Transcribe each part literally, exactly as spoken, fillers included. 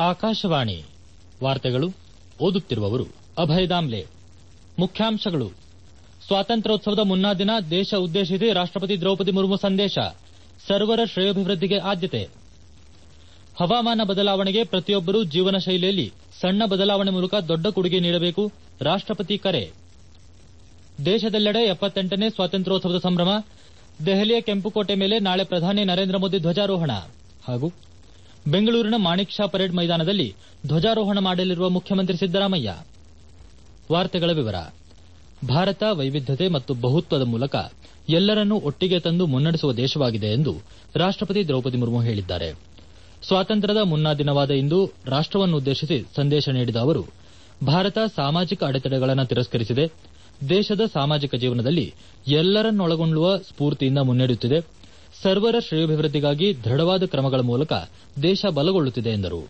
ಆಕಾಶವಾಣಿ ವಾರ್ತೆಗಳು ಓದುತ್ತಿರುವವರು ಅಭಯ ದಾಮ್ಲೆ. ಮುಖ್ಯಾಂಶಗಳು: ಸ್ವಾತಂತ್ರ್ಯೋತ್ಸವದ ಮುನ್ನಾ ದಿನ ದೇಶ ಉದ್ದೇಶಿಸಿ ರಾಷ್ಟಪತಿ ದ್ರೌಪದಿ ಮುರ್ಮು ಸಂದೇಶ. ಸರ್ವರ ಶ್ರೇಯೋಭಿವೃದ್ಧಿಗೆ ಆದ್ಯತೆ. ಹವಾಮಾನ ಬದಲಾವಣೆಗೆ ಪ್ರತಿಯೊಬ್ಬರೂ ಜೀವನ ಶೈಲಿಯಲ್ಲಿ ಸಣ್ಣ ಬದಲಾವಣೆ ಮೂಲಕ ದೊಡ್ಡ ಕೊಡುಗೆ ನೀಡಬೇಕು. ರಾಷ್ಟಪತಿ ಕರೆ. ದೇಶದೆಲ್ಲೆಡೆ ಎಪ್ಪತ್ತೆಂಟನೇ ಸ್ವಾತಂತ್ರ್ಯೋತ್ಸವದ ಸಂಭ್ರಮ. ದೆಹಲಿಯ ಕೆಂಪುಕೋಟೆ ಮೇಲೆ ನಾಳೆ ಪ್ರಧಾನಿ ನರೇಂದ್ರ ಮೋದಿ ಧ್ವಜಾರೋಹಣ. ಹಾಗೂ ಬೆಂಗಳೂರಿನ ಮಾಣಿಕ್ ಷಾ ಪರೇಡ್ ಮೈದಾನದಲ್ಲಿ ಧ್ವಜಾರೋಹಣ ಮಾಡಲಿರುವ ಮುಖ್ಯಮಂತ್ರಿ ಸಿದ್ದರಾಮಯ್ಯ. ವಾರ್ತೆಗಳ ವಿವರ. ಭಾರತ ವೈವಿಧ್ಯತೆ ಮತ್ತು ಬಹುತ್ವದ ಮೂಲಕ ಎಲ್ಲರನ್ನೂ ಒಟ್ಟಿಗೆ ತಂದು ಮುನ್ನಡೆಸುವ ದೇಶವಾಗಿದೆ ಎಂದು ರಾಷ್ಟಪತಿ ದ್ರೌಪದಿ ಮುರ್ಮು ಹೇಳಿದ್ದಾರೆ. ಸ್ವಾತಂತ್ರ್ಯದ ಮುನ್ನಾ ದಿನವಾದ ಇಂದು ರಾಷ್ಟವನ್ನುದ್ದೇಶಿಸಿ ಸಂದೇಶ ನೀಡಿದ ಅವರು, ಭಾರತ ಸಾಮಾಜಿಕ ಅಡೆತಡೆಗಳನ್ನು ತಿರಸ್ಕರಿಸಿದೆ. ದೇಶದ ಸಾಮಾಜಿಕ ಜೀವನದಲ್ಲಿ ಎಲ್ಲರನ್ನೊಳಗೊಳ್ಳುವ ಸ್ಫೂರ್ತಿಯಿಂದ ಮುನ್ನಡೆಯುತ್ತಿದೆ. ಸರ್ವರ ಶ್ರೇಯೋಭಿವೃದ್ಧಿಗಾಗಿ ದೃಢವಾದ ಕ್ರಮಗಳ ಮೂಲಕ ದೇಶ ಬಲಗೊಳ್ಳುತ್ತಿದೆ ಎಂದರು.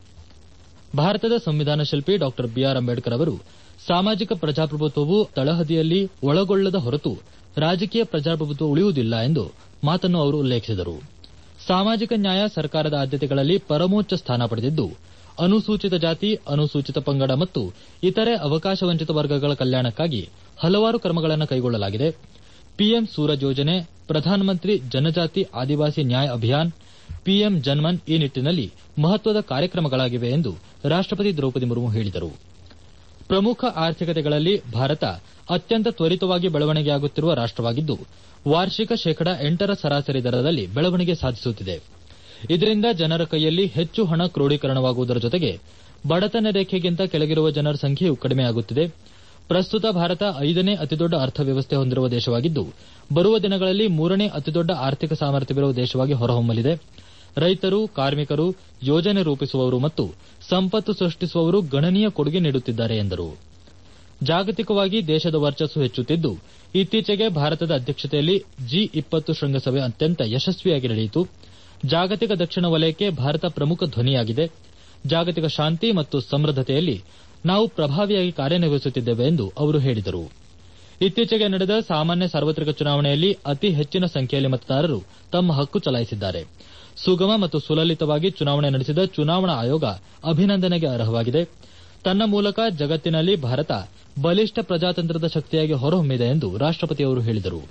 ಭಾರತದ ಸಂವಿಧಾನ ಶಿಲ್ಪಿ ಡಾ ಬಿಆರ್ ಅಂಬೇಡ್ಕರ್ ಅವರು ಸಾಮಾಜಿಕ ಪ್ರಜಾಪ್ರಭುತ್ವವು ತಳಹದಿಯಲ್ಲಿ ಒಳಗೊಳ್ಳದ ಹೊರತು ರಾಜಕೀಯ ಪ್ರಜಾಪ್ರಭುತ್ವ ಉಳಿಯುವುದಿಲ್ಲ ಎಂದು ಮಾತನ್ನು ಅವರು ಉಲ್ಲೇಖಿಸಿದರು. ಸಾಮಾಜಿಕ ನ್ಯಾಯ ಸರ್ಕಾರದ ಆದ್ಯತೆಗಳಲ್ಲಿ ಪರಮೋಚ್ಚ ಸ್ಥಾನ ಪಡೆದಿದ್ದು, ಅನುಸೂಚಿತ ಜಾತಿ, ಅನುಸೂಚಿತ ಪಂಗಡ ಮತ್ತು ಇತರೆ ಅವಕಾಶ ವಂಚಿತ ವರ್ಗಗಳ ಕಲ್ಯಾಣಕ್ಕಾಗಿ ಹಲವಾರು ಕ್ರಮಗಳನ್ನು ಕೈಗೊಳ್ಳಲಾಗಿದೆ. ಪಿಎಂ ಸೂರಜ್ ಯೋಜನೆ, ಪ್ರಧಾನಮಂತ್ರಿ ಜನಜಾತಿ ಆದಿವಾಸಿ ನ್ಯಾಯ ಅಭಿಯಾನ್, ಪಿಎಂ ಜನ್ಮನ್ ಈ ನಿಟ್ಟಿನಲ್ಲಿ ಮಹತ್ವದ ಕಾರ್ಯಕ್ರಮಗಳಾಗಿವೆ ಎಂದು ರಾಷ್ಟಪತಿ ದ್ರೌಪದಿ ಮುರ್ಮು ಹೇಳಿದರು. ಪ್ರಮುಖ ಆರ್ಥಿಕತೆಗಳಲ್ಲಿ ಭಾರತ ಅತ್ಯಂತ ತ್ವರಿತವಾಗಿ ಬೆಳವಣಿಗೆಯಾಗುತ್ತಿರುವ ರಾಷ್ಟವಾಗಿದ್ದು, ವಾರ್ಷಿಕ ಶೇಕಡ ಎಂಟರ ಸರಾಸರಿ ದರದಲ್ಲಿ ಬೆಳವಣಿಗೆ ಸಾಧಿಸುತ್ತಿದೆ. ಇದರಿಂದ ಜನರ ಕೈಯಲ್ಲಿ ಹೆಚ್ಚು ಹಣ ಕ್ರೋಢೀಕರಣವಾಗುವುದರ ಜೊತೆಗೆ ಬಡತನ ರೇಖೆಗಿಂತ ಕೆಳಗಿರುವ ಜನರ ಸಂಖ್ಯೆಯೂ ಕಡಿಮೆಯಾಗುತ್ತಿದೆ. ಪ್ರಸ್ತುತ ಭಾರತ ಐದನೇ ಅತಿದೊಡ್ಡ ಅರ್ಥವ್ಯವಸ್ಥೆ ಹೊಂದಿರುವ ದೇಶವಾಗಿದ್ದು, ಬರುವ ದಿನಗಳಲ್ಲಿ ಮೂರನೇ ಅತಿದೊಡ್ಡ ಆರ್ಥಿಕ ಸಾಮರ್ಥ್ಯವಿರುವ ದೇಶವಾಗಿ ಹೊರಹೊಮ್ಮಲಿದೆ. ರೈತರು, ಕಾರ್ಮಿಕರು, ಯೋಜನೆ ರೂಪಿಸುವವರು ಮತ್ತು ಸಂಪತ್ತು ಸೃಷ್ಟಿಸುವವರು ಗಣನೀಯ ಕೊಡುಗೆ ನೀಡುತ್ತಿದ್ದಾರೆ ಎಂದರು. ಜಾಗತಿಕವಾಗಿ ದೇಶದ ವರ್ಚಸ್ಸು ಹೆಚ್ಚುತ್ತಿದ್ದು, ಇತ್ತೀಚೆಗೆ ಭಾರತದ ಅಧ್ಯಕ್ಷತೆಯಲ್ಲಿ ಜಿ ಇಪ್ಪತ್ತು ಶೃಂಗಸಭೆ ಅತ್ಯಂತ ಯಶಸ್ವಿಯಾಗಿ ನಡೆಯಿತು. ಜಾಗತಿಕ ದಕ್ಷಿಣ ವಲಯಕ್ಕೆ ಭಾರತ ಪ್ರಮುಖ ಧ್ವನಿಯಾಗಿದೆ. ಜಾಗತಿಕ ಶಾಂತಿ ಮತ್ತು ಸಮೃದ್ಧತೆಯಲ್ಲಿ ನಾವು ಪ್ರಭಾವಿಯಾಗಿ ಕಾರ್ಯನಿರ್ವಹಿಸುತ್ತಿದ್ದೇವೆ ಎಂದು ಅವರು ಹೇಳಿದರು. ಇತ್ತೀಚೆಗೆ ನಡೆದ ಸಾಮಾನ್ಯ ಸಾರ್ವತ್ರಿಕ ಚುನಾವಣೆಯಲ್ಲಿ ಅತಿ ಹೆಚ್ಚಿನ ಸಂಖ್ಯೆಯಲ್ಲಿ ಮತದಾರರು ತಮ್ಮ ಹಕ್ಕು ಚಲಾಯಿಸಿದ್ದಾರೆ. ಸುಗಮ ಮತ್ತು ಸುಲಲಿತವಾಗಿ ಚುನಾವಣೆ ನಡೆಸಿದ ಚುನಾವಣಾ ಆಯೋಗ ಅಭಿನಂದನೆಗೆ ಅರ್ಹವಾಗಿದೆ. ತನ್ನ ಮೂಲಕ ಜಗತ್ತಿನಲ್ಲಿ ಭಾರತ ಬಲಿಷ್ಠ ಪ್ರಜಾತಂತ್ರದ ಶಕ್ತಿಯಾಗಿ ಹೊರಹೊಮ್ಮಿದೆ ಎಂದು ರಾಷ್ಟಪತಿಯವರು ಹೇಳಿದರು.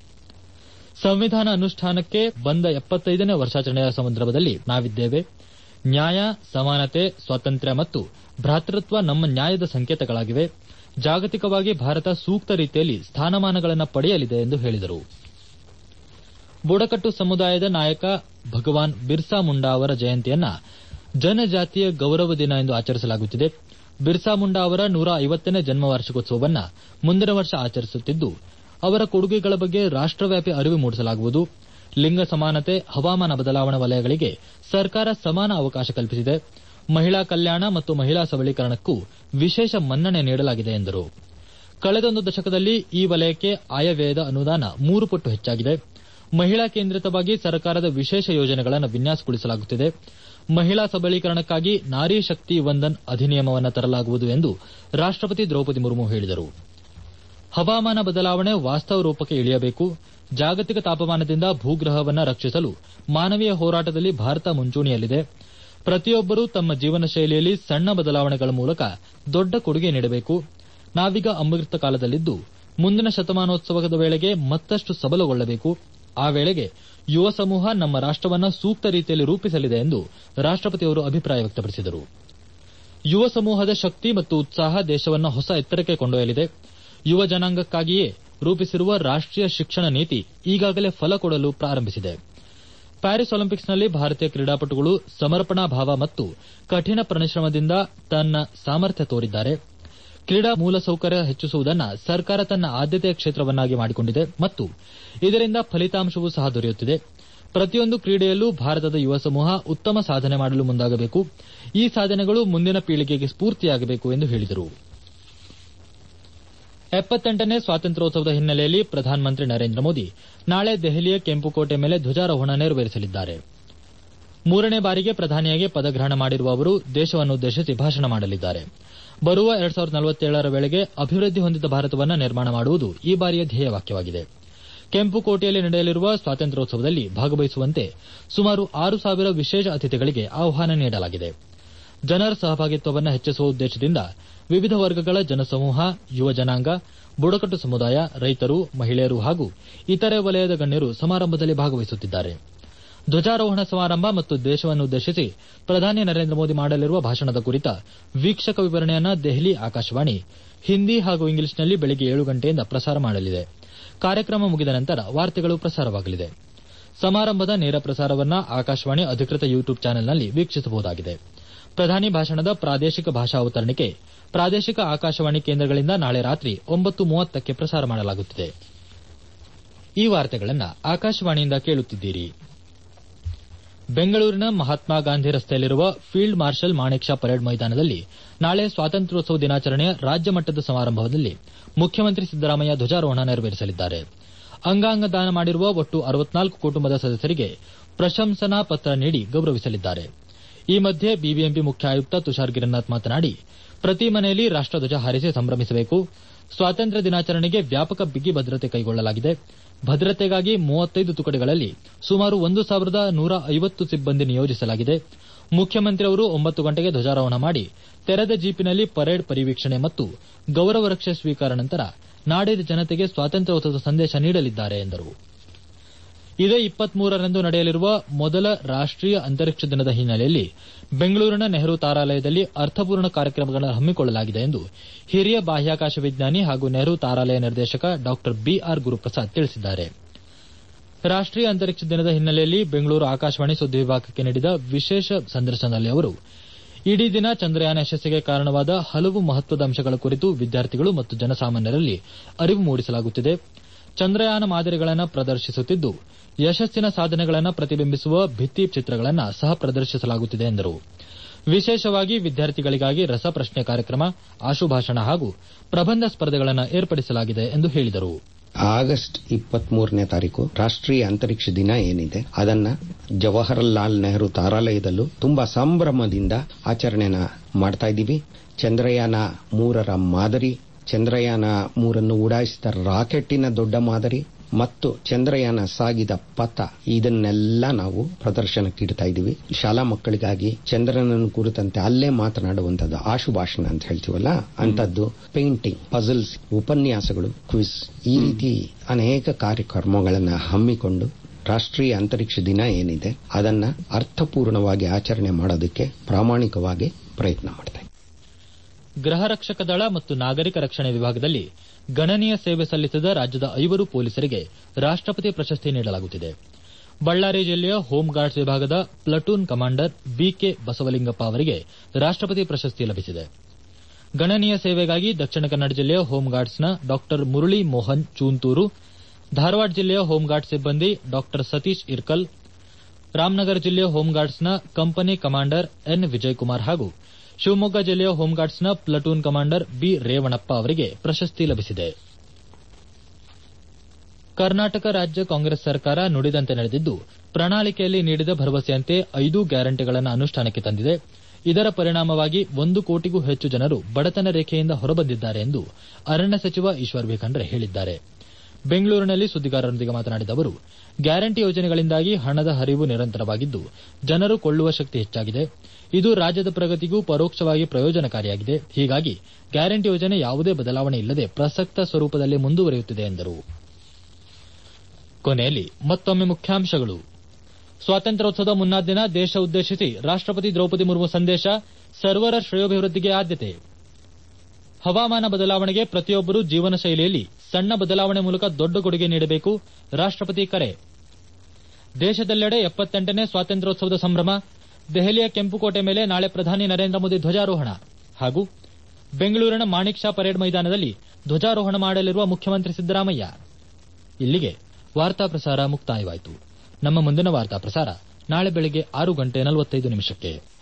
ಸಂವಿಧಾನ ಅನುಷ್ಠಾನಕ್ಕೆ ಬಂದ ಎಪ್ಪತ್ತೈದನೇ ವರ್ಷಾಚರಣೆಯ ಸಂದರ್ಭದಲ್ಲಿ ನಾವಿದ್ದೇವೆ. ನ್ಯಾಯ, ಸಮಾನತೆ, ಸ್ವಾತಂತ್ರ್ಯ ಮತ್ತು ಭ್ರಾತೃತ್ವ ನಮ್ಮ ನ್ಯಾಯದ ಸಂಕೇತಗಳಾಗಿವೆ. ಜಾಗತಿಕವಾಗಿ ಭಾರತ ಸೂಕ್ತ ರೀತಿಯಲ್ಲಿ ಸ್ಥಾನಮಾನಗಳನ್ನು ಪಡೆಯಲಿದೆ ಎಂದು ಹೇಳಿದರು. ಬುಡಕಟ್ಟು ಸಮುದಾಯದ ನಾಯಕ ಭಗವಾನ್ ಬಿರ್ಸಾ ಮುಂಡಾ ಅವರ ಜಯಂತಿಯನ್ನ ಜನಜಾತಿಯ ಗೌರವ ದಿನ ಎಂದು ಆಚರಿಸಲಾಗುತ್ತಿದೆ. ಬಿರ್ಸಾ ಮುಂಡಾ ಅವರ ನೂರ ಐವತ್ತನೇ ಜನ್ಮ ವಾರ್ಷಿಕೋತ್ಸವವನ್ನು ಮುಂದಿನ ವರ್ಷ ಆಚರಿಸುತ್ತಿದ್ದು, ಅವರ ಕೊಡುಗೆಗಳ ಬಗ್ಗೆ ರಾಷ್ಟವ್ಯಾಪಿ ಅರಿವು ಮೂಡಿಸಲಾಗುವುದು. ಲಿಂಗ ಸಮಾನತೆ, ಹವಾಮಾನ ಬದಲಾವಣೆ ವಲಯಗಳಿಗೆ ಸರ್ಕಾರ ಸಮಾನ ಅವಕಾಶ ಕಲ್ಪಿಸಿದೆ. ಮಹಿಳಾ ಕಲ್ಯಾಣ ಮತ್ತು ಮಹಿಳಾ ಸಬಲೀಕರಣಕ್ಕೂ ವಿಶೇಷ ಮನ್ನಣೆ ನೀಡಲಾಗಿದೆ ಎಂದರು. ಕಳೆದೊಂದು ದಶಕದಲ್ಲಿ ಈ ವಲಯಕ್ಕೆ ಆಯವ್ಯಯದ ಅನುದಾನ ಮೂರು ಪಟ್ಟು ಹೆಚ್ಚಾಗಿದೆ. ಮಹಿಳಾ ಕೇಂದ್ರಿತವಾಗಿ ಸರ್ಕಾರದ ವಿಶೇಷ ಯೋಜನೆಗಳನ್ನು ವಿನ್ಯಾಸಗೊಳಿಸಲಾಗುತ್ತಿದೆ. ಮಹಿಳಾ ಸಬಲೀಕರಣಕ್ಕಾಗಿ ನಾರಿ ಶಕ್ತಿ ವಂದನ್ ಅಧಿನಿಯಮವನ್ನು ತರಲಾಗುವುದು ಎಂದು ರಾಷ್ಟಪತಿ ದ್ರೌಪದಿ ಮುರ್ಮು ಹೇಳಿದರು. ಹವಾಮಾನ ಬದಲಾವಣೆ ವಾಸ್ತವ ರೂಪಕ್ಕೆ ಇಳಿಯಬೇಕು. ಜಾಗತಿಕ ತಾಪಮಾನದಿಂದ ಭೂಗ್ರಹವನ್ನು ರಕ್ಷಿಸಲು ಮಾನವೀಯ ಹೋರಾಟದಲ್ಲಿ ಭಾರತ ಮುಂಚೂಣಿಯಲ್ಲಿದೆ. ಪ್ರತಿಯೊಬ್ಬರೂ ತಮ್ಮ ಜೀವನ ಶೈಲಿಯಲ್ಲಿ ಸಣ್ಣ ಬದಲಾವಣೆಗಳ ಮೂಲಕ ದೊಡ್ಡ ಕೊಡುಗೆ ನೀಡಬೇಕು. ನಾವೀಗ ಅಮೃತ ಕಾಲದಲ್ಲಿದ್ದು, ಮುಂದಿನ ಶತಮಾನೋತ್ಸವದ ವೇಳೆಗೆ ಮತ್ತಷ್ಟು ಸಬಲಗೊಳ್ಳಬೇಕು. ಆ ವೇಳೆಗೆ ಯುವ ಸಮೂಹ ನಮ್ಮ ರಾಷ್ಟವನ್ನು ಸೂಕ್ತ ರೀತಿಯಲ್ಲಿ ರೂಪಿಸಲಿದೆ ಎಂದು ರಾಷ್ಟಪತಿಯವರು ಅಭಿಪ್ರಾಯ ವ್ಯಕ್ತಪಡಿಸಿದರು. ಯುವ ಸಮೂಹದ ಶಕ್ತಿ ಮತ್ತು ಉತ್ಸಾಹ ದೇಶವನ್ನು ಹೊಸ ಎತ್ತರಕ್ಕೆ ಕೊಂಡೊಯ್ಯಲಿದೆ. ಯುವ ಜನಾಂಗಕ್ಕಾಗಿಯೇ ರೂಪಿಸಿರುವ ರಾಷ್ಟೀಯ ಶಿಕ್ಷಣ ನೀತಿ ಈಗಾಗಲೇ ಫಲ ಕೊಡಲು ಪ್ರಾರಂಭಿಸಿದೆ. ಪ್ಯಾರಿಸ್ ಒಲಿಂಪಿಕ್ಸ್ನಲ್ಲಿ ಭಾರತೀಯ ಕ್ರೀಡಾಪಟುಗಳು ಸಮರ್ಪಣಾ ಭಾವ ಮತ್ತು ಕಠಿಣ ಪರಿಶ್ರಮದಿಂದ ತನ್ನ ಸಾಮರ್ಥ್ಯ ತೋರಿದ್ದಾರೆ. ಕ್ರೀಡಾ ಮೂಲಸೌಕರ್ಯ ಹೆಚ್ಚಿಸುವುದನ್ನು ಸರ್ಕಾರ ತನ್ನ ಆದ್ಯತೆಯ ಕ್ಷೇತ್ರವನ್ನಾಗಿ ಮಾಡಿಕೊಂಡಿದೆ ಮತ್ತು ಇದರಿಂದ ಫಲಿತಾಂಶವೂ ಸಹ ದೊರೆಯುತ್ತಿದೆ. ಪ್ರತಿಯೊಂದು ಕ್ರೀಡೆಯಲ್ಲೂ ಭಾರತದ ಯುವ ಸಮೂಹ ಉತ್ತಮ ಸಾಧನೆ ಮಾಡಲು ಮುಂದಾಗಬೇಕು. ಈ ಸಾಧನೆಗಳು ಮುಂದಿನ ಪೀಳಿಗೆಗೆ ಸ್ಫೂರ್ತಿಯಾಗಬೇಕು ಎಂದು ಹೇಳಿದರು. ಎಪ್ಪತ್ತೆಂಟನೇ ಸ್ವಾತಂತ್ರ್ಯೋತ್ಸವದ ಹಿನ್ನೆಲೆಯಲ್ಲಿ ಪ್ರಧಾನಮಂತ್ರಿ ನರೇಂದ್ರ ಮೋದಿ ನಾಳೆ ದೆಹಲಿಯ ಕೆಂಪುಕೋಟೆ ಮೇಲೆ ಧ್ವಜಾರೋಹಣ ನೆರವೇರಿಸಲಿದ್ದಾರೆ. ಮೂರನೇ ಬಾರಿಗೆ ಪ್ರಧಾನಿಯಾಗಿ ಪದಗ್ರಹಣ ಮಾಡಿರುವ ಅವರು ದೇಶವನ್ನುದ್ದೇಶಿಸಿ ಭಾಷಣ ಮಾಡಲಿದ್ದಾರೆ. ಬರುವ ಎರಡ್ ಸಾವಿರದ ನಲವತ್ತೇಳರ ವೇಳೆಗೆ ಅಭಿವೃದ್ಧಿ ಹೊಂದಿದ ಭಾರತವನ್ನು ನಿರ್ಮಾಣ ಮಾಡುವುದು ಈ ಬಾರಿಯ ಧ್ಯೇಯವಾಕ್ಯವಾಗಿದೆ. ಕೆಂಪುಕೋಟೆಯಲ್ಲಿ ನಡೆಯಲಿರುವ ಸ್ವಾತಂತ್ರ್ಯೋತ್ಸವದಲ್ಲಿ ಭಾಗವಹಿಸುವಂತೆ ಸುಮಾರು ಆರು ಸಾವಿರ ವಿಶೇಷ ಅತಿಥಿಗಳಿಗೆ ಆಹ್ವಾನ ನೀಡಲಾಗಿದೆ. ಜನರ ಸಹಭಾಗಿತ್ವವನ್ನು ಹೆಚ್ಚಿಸುವ ಉದ್ದೇಶದಿಂದ ವಿವಿಧ ವರ್ಗಗಳ ಜನಸಮೂಹ, ಯುವ ಜನಾಂಗ, ಬುಡಕಟ್ಟು ಸಮುದಾಯ, ರೈತರು, ಮಹಿಳೆಯರು ಹಾಗೂ ಇತರೆ ವಲಯದ ಗಣ್ಯರು ಸಮಾರಂಭದಲ್ಲಿ ಭಾಗವಹಿಸುತ್ತಿದ್ದಾರೆ. ಧ್ವಜಾರೋಹಣ ಸಮಾರಂಭ ಮತ್ತು ದೇಶವನ್ನುದ್ದೇಶಿಸಿ ಪ್ರಧಾನಿ ನರೇಂದ್ರ ಮೋದಿ ಮಾಡಲಿರುವ ಭಾಷಣದ ಕುರಿತ ವೀಕ್ಷಕ ವಿವರಣೆಯನ್ನು ದೆಹಲಿ ಆಕಾಶವಾಣಿ ಹಿಂದಿ ಹಾಗೂ ಇಂಗ್ಲಿಷ್ನಲ್ಲಿ ಬೆಳಗ್ಗೆ ಏಳು ಗಂಟೆಯಿಂದ ಪ್ರಸಾರ ಮಾಡಲಿದೆ. ಕಾರ್ಯಕ್ರಮ ಮುಗಿದ ನಂತರ ವಾರ್ತೆಗಳು ಪ್ರಸಾರವಾಗಲಿದೆ. ಸಮಾರಂಭದ ನೇರ ಪ್ರಸಾರವನ್ನು ಆಕಾಶವಾಣಿ ಅಧಿಕೃತ ಯೂಟ್ಯೂಬ್ ಚಾನೆಲ್ನಲ್ಲಿ ವೀಕ್ಷಿಸಬಹುದಾಗಿದೆ. ಪ್ರಧಾನಿ ಭಾಷಣದ ಪ್ರಾದೇಶಿಕ ಭಾಷಾ ಅವತರಣಿಕೆ ಪ್ರಾದೇಶಿಕ ಆಕಾಶವಾಣಿ ಕೇಂದ್ರಗಳಿಂದ ನಾಳೆ ರಾತ್ರಿ ಒಂಬತ್ತು ಮೂವತ್ತಕ್ಕೆ ಪ್ರಸಾರ ಮಾಡಲಾಗುತ್ತಿದೆ. ಈ ವಾರ್ತೆಗಳನ್ನು ಆಕಾಶವಾಣಿಯಿಂದ ಕೇಳುತ್ತಿದ್ದೀರಿ. ಬೆಂಗಳೂರಿನ ಮಹಾತ್ಮ ಗಾಂಧಿ ರಸ್ತೆಯಲ್ಲಿರುವ field marshal Manek Shaw parade ಮೈದಾನದಲ್ಲಿ ನಾಳೆ ಸ್ವಾತಂತ್ರ್ಯೋತ್ಸವ ದಿನಾಚರಣೆಯ ರಾಜ್ಯ ಮಟ್ಟದ ಸಮಾರಂಭದಲ್ಲಿ ಮುಖ್ಯಮಂತ್ರಿ ಸಿದ್ದರಾಮಯ್ಯ ಧ್ವಜಾರೋಹಣ ನೆರವೇರಿಸಲಿದ್ದಾರೆ. ಅಂಗಾಂಗ ದಾನ ಮಾಡಿರುವ ಒಟ್ಟು ಅರವತ್ನಾಲ್ಕು ಕುಟುಂಬದ ಸದಸ್ಯರಿಗೆ ಪ್ರಶಂಸನಾ ಪತ್ರ ನೀಡಿ ಗೌರವಿಸಲಿದ್ದಾರೆ. ಈ ಮಧ್ಯೆ ಬಿಬಿಎಂಪಿ ಮುಖ್ಯ ಆಯುಕ್ತ ತುಷಾರ್ ಗಿರಿನಾಥ್ ಮಾತನಾಡಿ, ಪ್ರತಿ ಮನೆಯಲ್ಲಿ ರಾಷ್ಟಧ್ವಜ ಹಾರಿಸಿ ಸಂಭ್ರಮಿಸಬೇಕು. ಸ್ವಾತಂತ್ರ್ಯ ದಿನಾಚರಣೆಗೆ ವ್ಯಾಪಕ ಬಿಗಿ ಭದ್ರತೆ ಕೈಗೊಳ್ಳಲಾಗಿದೆ. ಭದ್ರತೆಗಾಗಿ ಮೂವತ್ತೈದು ತುಕಡಿಗಳಲ್ಲಿ ಸುಮಾರು ಒಂದು ಸಾವಿರದ ನೂರ ಐವತ್ತು ಸಿಬ್ಬಂದಿ ನಿಯೋಜಿಸಲಾಗಿದೆ. ಮುಖ್ಯಮಂತ್ರಿ ಅವರು ಒಂಬತ್ತು ಗಂಟೆಗೆ ಧ್ವಜಾರೋಹಣ ಮಾಡಿ ತೆರೆದ ಜೀಪಿನಲ್ಲಿ ಪರೇಡ್ ಪರಿವೀಕ್ಷಣೆ ಮತ್ತು ಗೌರವ ರಕ್ಷೆ ಸ್ವೀಕಾರ ನಂತರ ನಾಡಿನ ಜನತೆಗೆ ಸ್ವಾತಂತ್ರ್ಯೋತ್ಸವದ ಸಂದೇಶ ನೀಡಲಿದ್ದಾರೆ ಎಂದರು. ಇದೇ ಇಪ್ಪತ್ಮೂರರಂದು ನಡೆಯಲಿರುವ ಮೊದಲ ರಾಷ್ಟೀಯ ಅಂತರಿಕ್ಷ ದಿನದ ಹಿನ್ನೆಲೆಯಲ್ಲಿ ಬೆಂಗಳೂರಿನ ನೆಹರು ತಾರಾಲಯದಲ್ಲಿ ಅರ್ಥಪೂರ್ಣ ಕಾರ್ಯಕ್ರಮಗಳನ್ನು ಹಮ್ಮಿಕೊಳ್ಳಲಾಗಿದೆ ಎಂದು ಹಿರಿಯ ಬಾಹ್ಯಾಕಾಶ ವಿಜ್ಞಾನಿ ಹಾಗೂ ನೆಹರು ತಾರಾಲಯ ನಿರ್ದೇಶಕ ಡಾ ಬಿಆರ್ ಗುರುಪ್ರಸಾದ್ ತಿಳಿಸಿದ್ದಾರೆ. ರಾಷ್ಟೀಯ ಅಂತರಿಕ್ಷ ದಿನದ ಹಿನ್ನೆಲೆಯಲ್ಲಿ ಬೆಂಗಳೂರು ಆಕಾಶವಾಣಿ ಸುದ್ದಿ ವಿಭಾಗಕ್ಕೆ ನೀಡಿದ ವಿಶೇಷ ಸಂದರ್ಶನದಲ್ಲಿ ಅವರು ಇಡೀ ದಿನ ಚಂದ್ರಯಾನ ಯಶಸ್ಸಿಗೆ ಕಾರಣವಾದ ಹಲವು ಮಹತ್ವದ ಅಂಶಗಳ ಕುರಿತು ವಿದ್ಯಾರ್ಥಿಗಳು ಮತ್ತು ಜನಸಾಮಾನ್ಯರಲ್ಲಿ ಅರಿವು ಮೂಡಿಸಲಾಗುತ್ತಿದೆ. ಚಂದ್ರಯಾನ ಮಾದರಿಗಳನ್ನು ಪ್ರದರ್ಶಿಸುತ್ತಿದ್ದು ಯಶಸ್ಸಿನ ಸಾಧನೆಗಳನ್ನು ಪ್ರತಿಬಿಂಬಿಸುವ ಭಿತ್ತಿ ಚಿತ್ರಗಳನ್ನು ಸಹ ಪ್ರದರ್ಶಿಸಲಾಗುತ್ತಿದೆ ಎಂದರು. ವಿಶೇಷವಾಗಿ ವಿದ್ಯಾರ್ಥಿಗಳಿಗಾಗಿ ರಸಪ್ರಶ್ನೆ ಕಾರ್ಯಕ್ರಮ, ಆಶುಭಾಷಣ ಹಾಗೂ ಪ್ರಬಂಧ ಸ್ಪರ್ಧೆಗಳನ್ನು ಏರ್ಪಡಿಸಲಾಗಿದೆ ಎಂದು ಹೇಳಿದರು. ಆಗಸ್ಟ್ ಇಪ್ಪತ್ಮೂರನೇ ತಾರೀಕು ರಾಷ್ಟ್ರೀಯ ಅಂತರಿಕ್ಷ ದಿನ ಏನಿದೆ ಅದನ್ನ ಜವಾಹರಲಾಲ್ ನೆಹರು ತಾರಾಲಯದಲ್ಲೂ ತುಂಬಾ ಸಂಭ್ರಮದಿಂದ ಆಚರಣೆನ ಮಾಡ್ತಾ ಇದ್ದೀವಿ. ಚಂದ್ರಯಾನ ಮೂರರ ಮಾದರಿ, ಚಂದ್ರಯಾನ ಮೂರನ್ನು ಉಡಾಯಿಸಿದ ರಾಕೆಟ್ಟಿನ ದೊಡ್ಡ ಮಾದರಿ ಮತ್ತು ಚಂದ್ರಯಾನ ಸಾಗಿದ ಪಥ ಇದನ್ನೆಲ್ಲ ನಾವು ಪ್ರದರ್ಶನಕ್ಕೆ ಇಡ್ತಾ ಇದ್ದೀವಿ. ಶಾಲಾ ಮಕ್ಕಳಿಗಾಗಿ ಚಂದ್ರನನ್ನು ಕುರಿತಂತೆ ಅಲ್ಲೇ ಮಾತನಾಡುವಂತದ್ದು ಆಶುಭಾಷಣ ಅಂತ ಹೇಳ್ತೀವಲ್ಲ ಅಂತದ್ದು, ಪೇಂಟಿಂಗ್, ಪಜಲ್ಸ್, ಉಪನ್ಯಾಸಗಳು, ಕ್ವಿಜ್, ಈ ರೀತಿ ಅನೇಕ ಕಾರ್ಯಕ್ರಮಗಳನ್ನು ಹಮ್ಮಿಕೊಂಡು ರಾಷ್ಟ್ರೀಯ ಅಂತರಿಕ್ಷ ದಿನ ಏನಿದೆ ಅದನ್ನ ಅರ್ಥಪೂರ್ಣವಾಗಿ ಆಚರಣೆ ಮಾಡೋದಕ್ಕೆ ಪ್ರಾಮಾಣಿಕವಾಗಿ ಪ್ರಯತ್ನ ಮಾಡ್ತಾ ಇದ್ದೀವಿ. ಗೃಹ ರಕ್ಷಕ ದಳ ಮತ್ತು ನಾಗರಿಕ ರಕ್ಷಣೆ ವಿಭಾಗದಲ್ಲಿ ಗಣನೀಯ ಸೇವೆ ಸಲ್ಲಿಸಿದ ರಾಜ್ಯದ ಐವರು ಪೊಲೀಸರಿಗೆ ರಾಷ್ಟಪತಿ ಪ್ರಶಸ್ತಿ ನೀಡಲಾಗುತ್ತಿದೆ. ಬಳ್ಳಾರಿ ಜಿಲ್ಲೆಯ ಹೋಂ ಗಾರ್ಡ್ಸ್ ವಿಭಾಗದ ಪ್ಲಟೂನ್ ಕಮಾಂಡರ್ ಬಿಕೆ ಬಸವಲಿಂಗಪ್ಪ ಅವರಿಗೆ ರಾಷ್ಟಪತಿ ಪ್ರಶಸ್ತಿ ಲಭಿಸಿದೆ. ಗಣನೀಯ ಸೇವೆಗಾಗಿ ದಕ್ಷಿಣ ಕನ್ನಡ ಜಿಲ್ಲೆಯ ಹೋಂ ಗಾರ್ಡ್ಸ್ನ ಡಾ ಮುರಳಿ ಮೋಹನ್ ಚೂಂತೂರು, ಧಾರವಾಡ ಜಿಲ್ಲೆಯ ಹೋಂ ಗಾರ್ಡ್ಸ್ ಸಿಬ್ಬಂದಿ ಡಾ ಸತೀಶ್ ಇರ್ಕಲ್, ರಾಮನಗರ ಜಿಲ್ಲೆಯ ಹೋಂ ಗಾರ್ಡ್ಸ್ನ ಕಂಪನಿ ಕಮಾಂಡರ್ ಎನ್ ವಿಜಯಕುಮಾರ್ ಹಾಗೂ ಶಿವಮೊಗ್ಗ ಜಿಲ್ಲೆಯ ಹೋಂಗಾರ್ಡ್ಸ್ನ ಪ್ಲಟೂನ್ ಕಮಾಂಡರ್ ಬಿ ರೇವಣಪ್ಪ ಅವರಿಗೆ ಪ್ರಶಸ್ತಿ ಲಭಿಸಿದೆ. ಕರ್ನಾಟಕ ರಾಜ್ಯ ಕಾಂಗ್ರೆಸ್ ಸರ್ಕಾರ ನುಡಿದಂತೆ ನಡೆದಿದ್ದು, ಪ್ರಣಾಳಿಕೆಯಲ್ಲಿ ನೀಡಿದ ಭರವಸೆಯಂತೆ ಐದು ಗ್ಯಾರಂಟಿಗಳನ್ನು ಅನುಷ್ಠಾನಕ್ಕೆ ತಂದಿದೆ. ಇದರ ಪರಿಣಾಮವಾಗಿ ಒಂದು ಕೋಟಿಗೂ ಹೆಚ್ಚು ಜನರು ಬಡತನ ರೇಖೆಯಿಂದ ಹೊರಬಂದಿದ್ದಾರೆ ಎಂದು ಅರಣ್ಯ ಸಚಿವ ಈಶ್ವರ್ ಬಿ ಖಂಡ್ರೆ ಹೇಳಿದ್ದಾರೆ. ಬೆಂಗಳೂರಿನಲ್ಲಿ ಸುದ್ದಿಗಾರರೊಂದಿಗೆ ಮಾತನಾಡಿದ ಅವರು, ಗ್ಯಾರಂಟಿ ಯೋಜನೆಗಳಿಂದಾಗಿ ಹಣದ ಹರಿವು ನಿರಂತರವಾಗಿದ್ದು ಜನರು ಕೊಳ್ಳುವ ಶಕ್ತಿ ಹೆಚ್ಚಾಗಿದೆ. ಇದು ರಾಜ್ಯದ ಪ್ರಗತಿಗೂ ಪರೋಕ್ಷವಾಗಿ ಪ್ರಯೋಜನಕಾರಿಯಾಗಿದೆ. ಹೀಗಾಗಿ ಗ್ಯಾರಂಟಿ ಯೋಜನೆ ಯಾವುದೇ ಬದಲಾವಣೆ ಇಲ್ಲದೆ ಪ್ರಸಕ್ತ ಸ್ವರೂಪದಲ್ಲಿ ಮುಂದುವರಿಯುತ್ತಿದೆ ಎಂದರು. ಕೊನೆಯಲ್ಲಿ ಮತ್ತೊಮ್ಮೆ ಮುಖ್ಯಾಂಶಗಳು. ಸ್ವಾತಂತ್ರ್ಯೋತ್ಸವದ ಮುನ್ನಾ ದಿನ ದೇಶ ಉದ್ದೇಶಿಸಿ ರಾಷ್ಟಪತಿ ದ್ರೌಪದಿ ಮುರ್ಮು ಸಂದೇಶ, ಸರ್ವರ ಶ್ರೇಯೋಭಿವೃದ್ಧಿಗೆ ಆದ್ಯತೆ. ಹವಾಮಾನ ಬದಲಾವಣೆಗೆ ಪ್ರತಿಯೊಬ್ಬರೂ ಜೀವನ ಶೈಲಿಯಲ್ಲಿ ಸಣ್ಣ ಬದಲಾವಣೆ ಮೂಲಕ ದೊಡ್ಡ ಕೊಡುಗೆ ನೀಡಬೇಕು, ರಾಷ್ಟಪತಿ ಕರೆ. ದೇಶದೆಲ್ಲೆಡೆ ಎಪ್ಪತ್ತೆಂಟನೇ ಸ್ವಾತಂತ್ರ್ಯೋತ್ಸವದ ಸಂಭ್ರಮ, ದೆಹಲಿಯ ಕೆಂಪುಕೋಟೆ ಮೇಲೆ ನಾಳೆ ಪ್ರಧಾನಿ ನರೇಂದ್ರ ಮೋದಿ ಧ್ವಜಾರೋಹಣ. ಹಾಗೂ ಬೆಂಗಳೂರಿನ ಮಾಣಿಕ್ ಷಾ ಪರೇಡ್ ಮೈದಾನದಲ್ಲಿ ಧ್ವಜಾರೋಹಣ ಮಾಡಲಿರುವ ಮುಖ್ಯಮಂತ್ರಿ ಸಿದ್ದರಾಮಯ್ಯ. ಇಲ್ಲಿಗೆ ವಾರ್ತಾ ಪ್ರಸಾರ ಮುಕ್ತಾಯವಾಯಿತು. ನಮ್ಮ ಮುಂದಿನ ವಾರ್ತಾ ಪ್ರಸಾರ ನಾಳೆ ಬೆಳಗ್ಗೆ ಆರು ಗಂಟೆ ನಲವತ್ತೈದು ನಿಮಿಷಕ್ಕೆ.